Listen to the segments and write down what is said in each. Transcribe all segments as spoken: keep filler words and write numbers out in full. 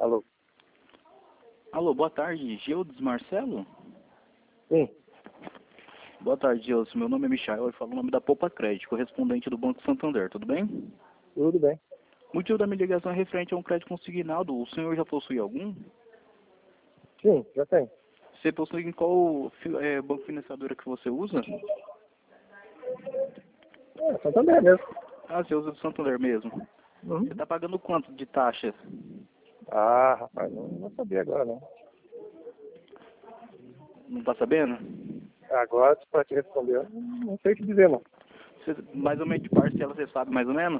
Alô? Alô, boa tarde, Gildes Marcelo? Sim. Boa tarde, Gildes. Meu nome é Michael, eu falo o nome da Poupa Crédito, correspondente do Banco Santander, tudo bem? Tudo bem. O motivo da minha ligação é referente a um crédito consignado. O senhor já possui algum? Sim, já tem. Você possui em qual fi- é, banco financiadora que você usa? É, Santander mesmo. Ah, você usa do Santander mesmo. Uhum. Você está pagando quanto de taxa? Ah, rapaz, não, não sabia agora, não. Não está sabendo? Agora, para te responder, eu não sei o que dizer, não. Você, mais ou menos de parcela, você sabe mais ou menos?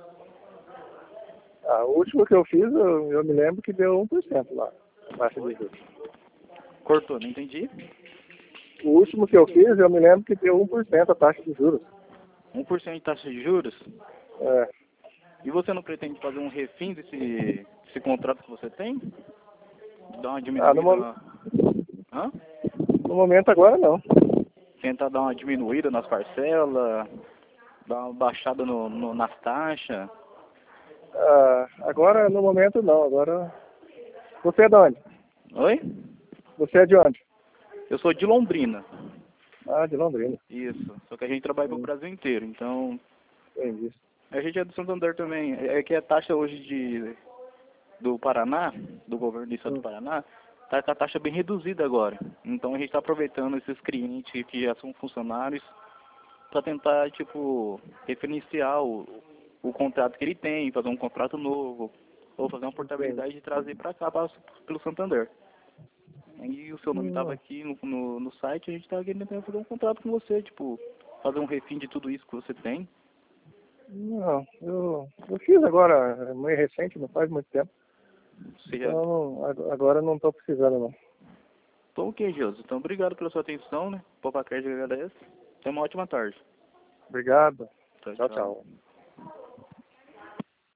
A última que eu fiz, eu, eu me lembro que deu um por cento lá, a taxa de Oi? juros. Cortou, não entendi. O último que eu fiz, eu me lembro que deu um por cento a taxa de juros. um por cento de taxa de juros? É, E você não pretende fazer um refim desse, desse contrato que você tem? Dar uma ah, no, diminuída? mo- na- Hã? no momento agora, não. Tentar dar uma diminuída nas parcelas, dar uma baixada no, no- nas taxas. Ah, agora, no momento, não. Agora, você é de onde? Oi? Você é de onde? Eu sou de Londrina. Ah, de Londrina. Isso. Só que a gente trabalha para o Hum, Brasil inteiro. Então, entendi. a gente é do Santander também. É é que a taxa hoje de, do Paraná, do governo do estado do Hum, Paraná, está com a taxa bem reduzida agora. Então a gente está aproveitando esses clientes que já são funcionários para tentar, tipo, referenciar o, o contrato que ele tem, fazer um contrato novo, ou fazer uma entendi. portabilidade e trazer para cá, pra, pelo Santander. Aí o seu nome estava Hum, aqui no, no, no site, a gente estava querendo fazer um contrato com você, tipo, fazer um refim de tudo isso que você tem. Não, eu, eu fiz agora, é meio recente, não faz muito tempo. Você já... Então, ag- agora não estou precisando, não. Então, ok, Gilson. Então, obrigado pela sua atenção, né? Poupa Crédito agradece. Tenha uma ótima tarde. Obrigado. Tchau, Tchau, tchau. tchau.